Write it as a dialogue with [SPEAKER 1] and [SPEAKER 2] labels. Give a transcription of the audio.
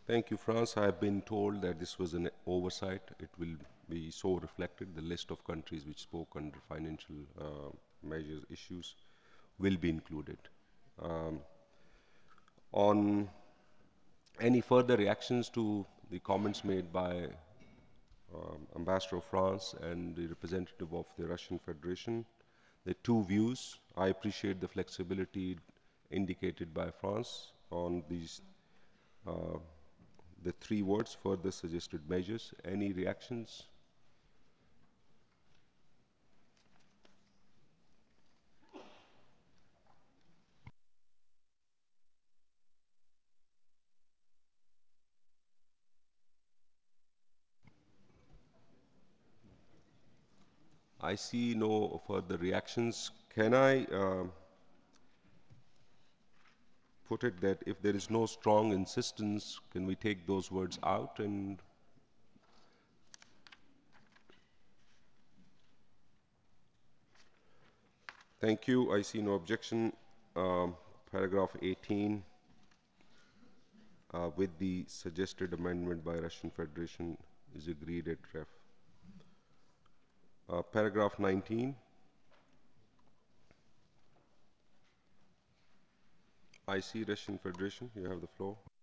[SPEAKER 1] Thank you, France. I have been told that this was an oversight. It will be so reflected. The list of countries which spoke under financial measures issues will be included. Um, on any further reactions to the comments made by Ambassador of France and the representative of the Russian Federation, the two views, I appreciate the flexibility indicated by France on these uh, the three words further suggested measures. Any reactions? I see no further reactions. Can I put it that if there is no strong insistence, can we take those words out? And thank you. I see no objection. Paragraph 18, with the suggested amendment by Russian Federation, is agreed at ref. Paragraph 19. I see Russian Federation. You have the floor.